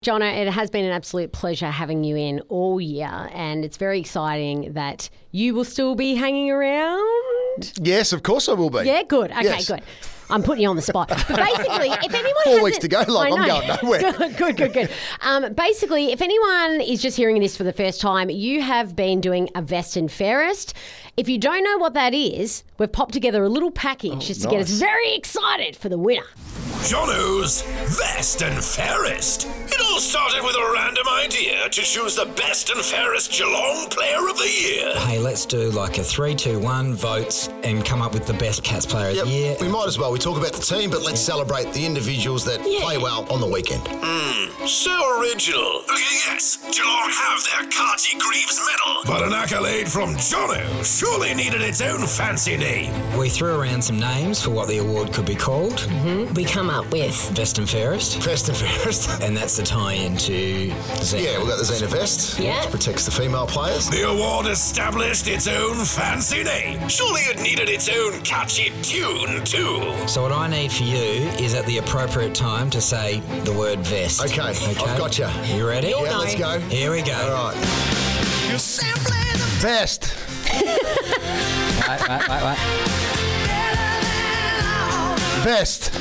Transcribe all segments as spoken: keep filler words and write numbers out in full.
Jono, it has been an absolute pleasure having you in all year, and it's very exciting that you will still be hanging around. Yes, of course I will be. Yeah, good. Okay, Yes. good. I'm putting you on the spot. But basically, if anyone Four hasn't- weeks to go, like, I I'm know. going nowhere. Good, good, good. good. Um, basically, if anyone is just hearing this for the first time, you have been doing a Best and Fairest. If you don't know what that is, we've popped together a little package just to get us nice. very excited for the winner. Jono's Best and Fairest. It all started with a random idea to choose the best and fairest Geelong Player of the Year. Hey, let's do like a three, two, one votes and come up with the best Cats player of Yep, the year. we might as well. We talk about the team, but let's celebrate the individuals that play well on the weekend. Hmm, so original. Okay, yes, Geelong have their Carty Greaves medal, but an accolade from Jono surely needed its own fancy name. We threw around some names for what the award could be called. Mm-hmm. We come up with Best and Fairest. Best and fairest. And that's the tie-in to Xena. Yeah, we've got the Xena vest. Yeah. Which protects the female players. The award established its own fancy name. Surely it needed its own catchy tune, too. So what I need for you is at the appropriate time to say the word vest. Okay, I've gotcha. You ready? Yeah, let's go. Here we go. All right. Best. Wait, wait, wait, wait. Best.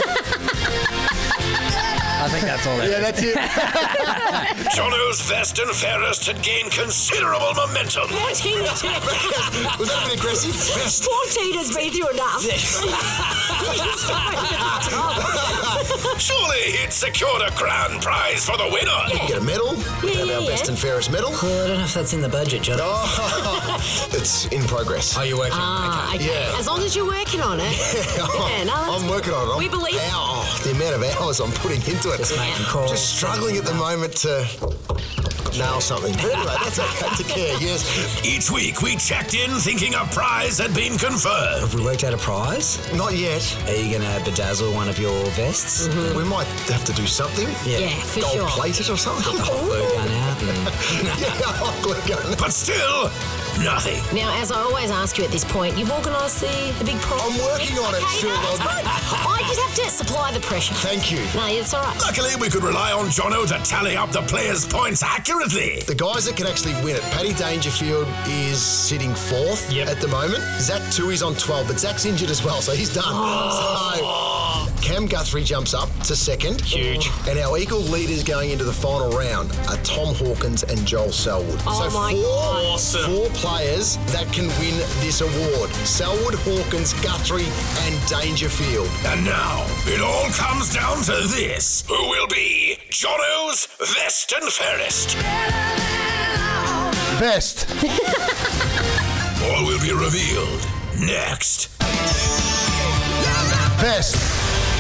I think that's all. Yeah, that's it. Jono's Best and Fairest had gained considerable momentum. fourteen to Was that a bit aggressive? Best. fourteen has been through enough. Surely he'd secured a grand prize for the winner. Get a medal. We have yeah, our yeah. best and fairest medal. Well, I don't know if that's in the budget, John. Oh, it's in progress. Are you working? Ah, okay. Yeah. As long as you're working on it. Yeah, no, that's I'm working on it. I'm, We believe- Oh, the amount of hours I'm putting into it. Just making calls. Just struggling at the moment to nail something. But anyway, that's okay to care, yes. Each week we checked in thinking a prize had been confirmed. Have we worked out a prize? Not yet. Are you going to bedazzle one of your vests? We might have to do something. Yeah, for Gold sure. plate it or something. Glue gun out and... Yeah, I'll glue gun. But still, nothing. Now, as I always ask you at this point, you've organised the, the big prize. I'm working on it, Okay, Phil. no, it's good. I just have to supply the pressure. Thank you. No, it's all right. Luckily, we could rely on Jono to tally up the players' points accurately. The guys that can actually win it, Paddy Dangerfield is sitting fourth Yep. at the moment. Zach Tui's on twelve, but Zach's injured as well, so he's done. So Cam Guthrie jumps up to second. Huge. And our Eagle leaders going into the final round are Tom Hawkins and Joel Selwood. Oh so my four, God. Awesome. four players that can win this award. Selwood, Hawkins, Guthrie and Dangerfield. And now, it all comes down to this. Who will be Jono's Best and Fairest? Best. All will be revealed next. Best.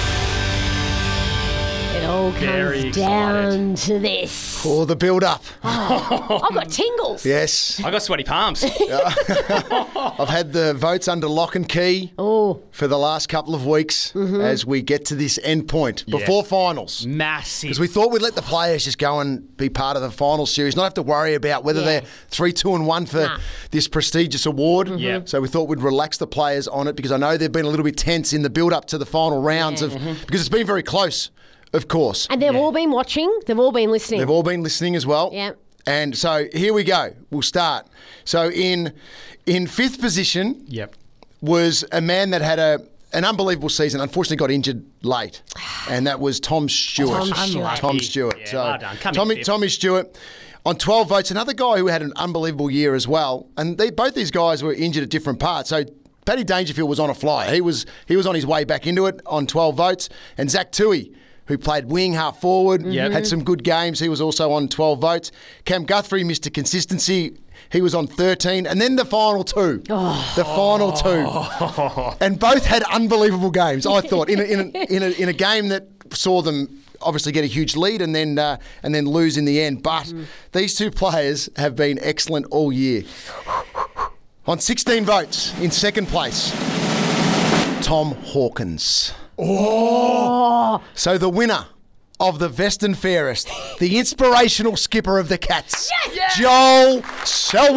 It all Very comes down to this. Or the build-up. I've got tingles. Yes. I got sweaty palms. I've had the votes under lock and key Oh, for the last couple of weeks as we get to this end point before finals. Massive. Because we thought we'd let the players just go and be part of the final series, not have to worry about whether Yeah. they're three, two, and one for Nah. this prestigious award. Yeah. So we thought we'd relax the players on it because I know they've been a little bit tense in the build-up to the final rounds of because it's been very close, of course. and they've all been watching. They've all been listening. They've all been listening as well. Yeah. And so here we go. We'll start. So in in fifth position Yep. was a man that had a an unbelievable season. Unfortunately, got injured late, and that was Tom Stewart. Tom Stewart. Tom Stewart. Yeah, so well done. Come in Tommy fifth. Tommy Stewart on twelve votes. Another guy who had an unbelievable year as well. And they, both these guys were injured at different parts. So Paddy Dangerfield was on a fly. He was he was on his way back into it on twelve votes, and Zach Tui, who played wing, half forward, Yep. had some good games. He was also on twelve votes. Cam Guthrie, Mister Consistency, he was on thirteen. And then the final two. The final two. And both had unbelievable games, I thought, in a, in a, in a, in a game that saw them obviously get a huge lead and then uh, and then lose in the end. But these two players have been excellent all year. On sixteen votes, in second place, Tom Hawkins. Oh! So the winner of the Best and Fairest, the inspirational skipper of the Cats, Joel Selwood.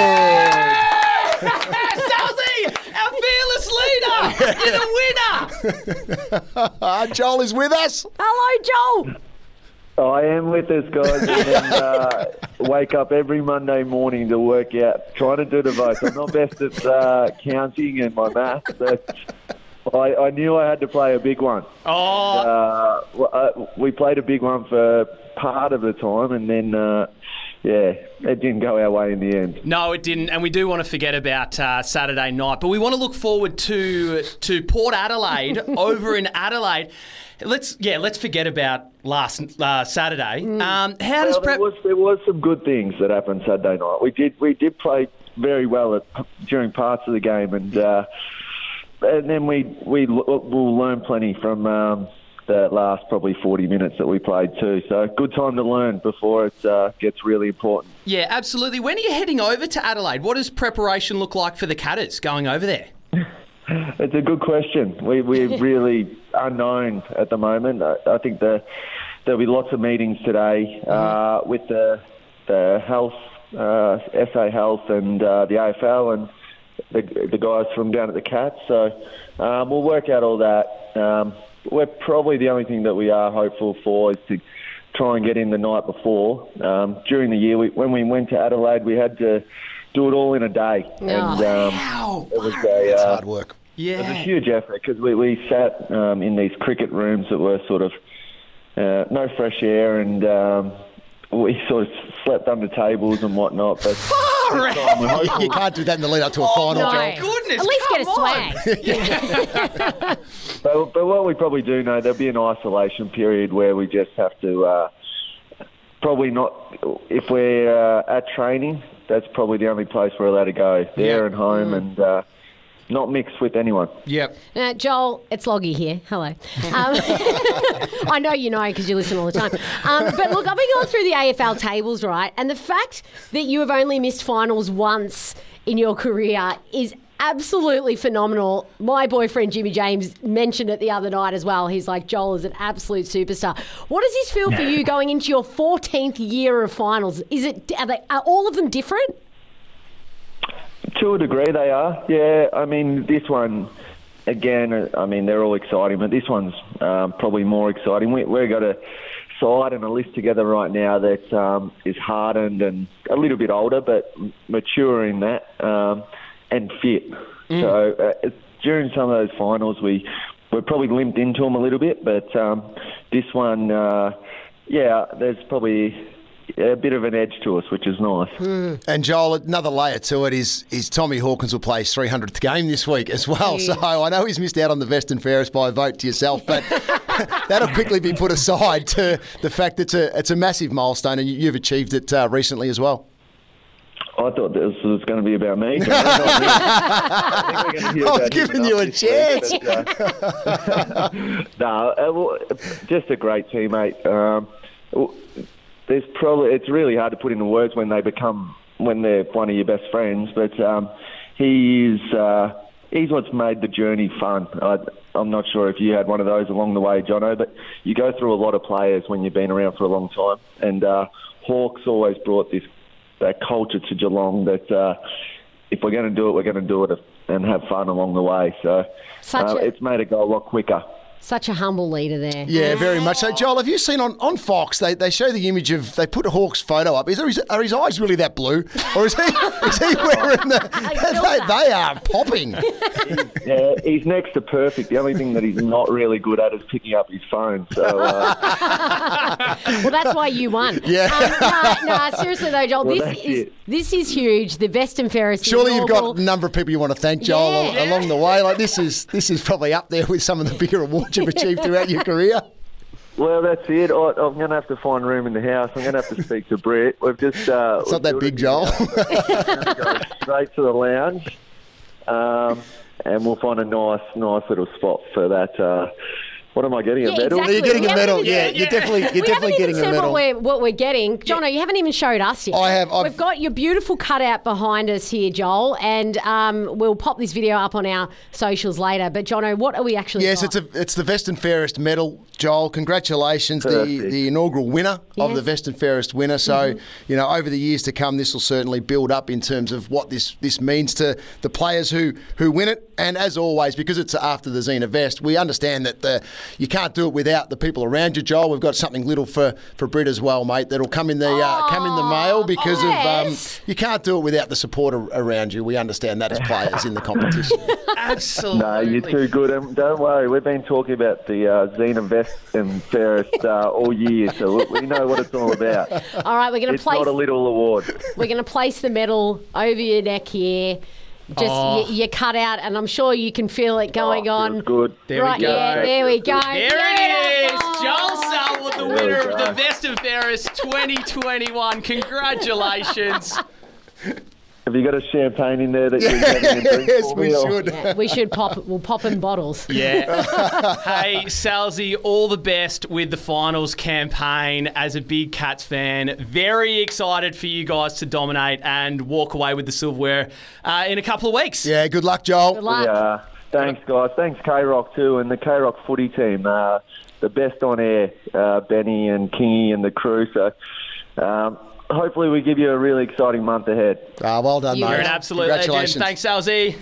Dulcie, our fearless leader, you're the winner. Uh, Joel is with us. Hello, Joel. Hello, Joel. Joel, Joel. Joel is with us. Hello, Joel. Joel is with us. Hello, Joel. Joel is with us. Hello, Joel. Joel is with us. Hello, Joel. Joel is with us. Hello, Joel. I am with us, guys, and then, uh, wake up every Monday morning to work out, trying to do the votes. I'm not best at uh, counting and my maths, but I, I knew I had to play a big one. Oh. Uh, well, uh, we played a big one for part of the time, and then, uh, yeah, it didn't go our way in the end. No, it didn't, and we do want to forget about uh, Saturday night, but we want to look forward to to Port Adelaide over in Adelaide. Let's yeah, let's forget about last uh, Saturday. Mm. Um, how does Well, prep? there was there was some good things that happened Saturday night. We did we did play very well at, during parts of the game, and uh, and then we we will learn plenty from um, the last probably forty minutes that we played too. So good time to learn before it uh, gets really important. Yeah, absolutely. When are you heading over to Adelaide? What does preparation look like for the Catters going over there? It's a good question. We, we're really unknown at the moment. I, I think the, there'll be lots of meetings today uh, with the the health, uh, S A Health and uh, the A F L and the, the guys from down at the Cats. So um, we'll work out all that. Um, we're probably the only thing that we are hopeful for is to try and get in the night before. Um, during the year, we, when we went to Adelaide, we had to do it all in a day. Oh, and um, wow. it was a, It's uh, hard work. Yeah. it was a huge effort because we, we sat um, in these cricket rooms that were sort of uh, no fresh air, and um, we sort of slept under tables and whatnot. But Far out. we're hopeful- You can't do that in the lead up to a final, no. Joel. Goodness, At least get a come on. swag. but, but what we probably do know, there'll be an isolation period where we just have to uh, probably not, if we're uh, at training, that's probably the only place we're allowed to go, there Yeah. and home, and uh, not mix with anyone. Yep. Uh, Joel, it's Loggy here. Hello. Um, I know you know because you listen all the time. Um, but look, I've been going through the A F L tables, right? And the fact that you have only missed finals once in your career is absolutely phenomenal. My boyfriend Jimmy James mentioned it the other night as well. He's like, Joel is an absolute superstar. What does this feel for you going into your fourteenth year of finals? Is it are, they, are all of them different? To a degree, they are. Yeah, I mean, this one, again, I mean, they're all exciting, but this one's um, probably more exciting. We, we've got a side and a list together right now that um, is hardened and a little bit older, but mature in that um, and fit. Mm. So uh, during some of those finals, we we probably limped into them a little bit, but um, this one, uh, yeah, there's probably a bit of an edge to us, which is nice. Mm. And Joel, another layer to it is is Tommy Hawkins will play his three hundredth game this week as well. So I know he's missed out on the best and fairest by a vote to yourself, but that'll quickly be put aside to the fact that it's a, it's a massive milestone and you've achieved it uh, recently as well. I thought this was going to be about me. So I, think we're hear I was about giving him you a enough this week, chance. but, uh, no, uh, well, just a great teammate. Um, there's probably it's really hard to put into words when they become when they're one of your best friends, but um, he is uh, he's what's made the journey fun. I, I'm not sure if you had one of those along the way, Jono, but you go through a lot of players when you've been around for a long time, and uh, Hawks always brought this that culture to Geelong that uh, if we're going to do it, we're going to do it and have fun along the way. So uh, a, it's made it go a lot quicker. Such a humble leader there. Yeah, very much so. Joel, have you seen on, on Fox, they, they show the image of, they put a Hawk's photo up. Is there, is, are his eyes really that blue? Or is he, is he wearing the, they, they are popping. Yeah, he's next to perfect. The only thing that he's not really good at is picking up his phone. So, uh... well, that's why you won. Yeah. Um, no, no, seriously though, Joel, Well, this that's is it. this is huge. The best and fairest. Surely you've inaugural- got a number of people you want to thank, Joel, Yeah. al- along the way. Like this is this is probably up there with some of the bigger awards you've achieved throughout your career. Well, that's it. I, I'm going to have to find room in the house. I'm going to have to speak to Brett. We've just... Uh, It's not that big, Joel. We're going to go straight to the lounge, um, and we'll find a nice, nice little spot for that. Uh, what am I getting? Yeah, a medal? exactly. You're getting We a haven't medal. even Yeah, said- you're definitely you're we definitely haven't getting even a said medal. what we're, what we're getting. Jono, you haven't even showed us yet. I have, I've- We've got your beautiful cutout behind us here, Joel, and um, we'll pop this video up on our socials later. But, Jono, what are we actually Yes, got? it's a it's the Best and Fairest medal, Joel. Congratulations, the, Perfect. the inaugural winner of Yes. the Best and Fairest winner. So, you know, over the years to come, this will certainly build up in terms of what this this means to the players who, who win it. And as always, because it's after the Xena Vest, we understand that the you can't do it without the people around you, Joel. We've got something little for, for Brit as well, mate, that'll come in the uh, come in the mail because yes. of um, you can't do it without the support ar- around you. We understand that as players in the competition. Absolutely. No, you're too good. And don't worry, we've been talking about the uh, Xena Vest and Fairest uh, all year, so we know what it's all about. All right, we're going to It's place. not a little award. We're going to place the medal over your neck here. Just Oh. you, you cut out, and I'm sure you can feel it going Oh, on. feels good. There right, we go. yeah, there we go. There it is. Beautiful. Joel Selwood, the There we winner of go. the Best and Fairest twenty twenty-one. Congratulations. Have you got a champagne in there that you're getting a drink Yes, for we me, or- should. Yeah, we should pop. We'll pop in bottles. Yeah. Hey, Salzy, all the best with the finals campaign. As a big Cats fan, very excited for you guys to dominate and walk away with the silverware uh, in a couple of weeks. Yeah, good luck, Joel. Good luck. Yeah, thanks, guys. Thanks, K-Rock, too, and the K-Rock footy team. Uh, the best on air, uh, Benny and Kingy and the crew. So um, hopefully we give you a really exciting month ahead. Ah, well done, You're mate. You're an absolute legend. Congratulations. Thanks, Salzy.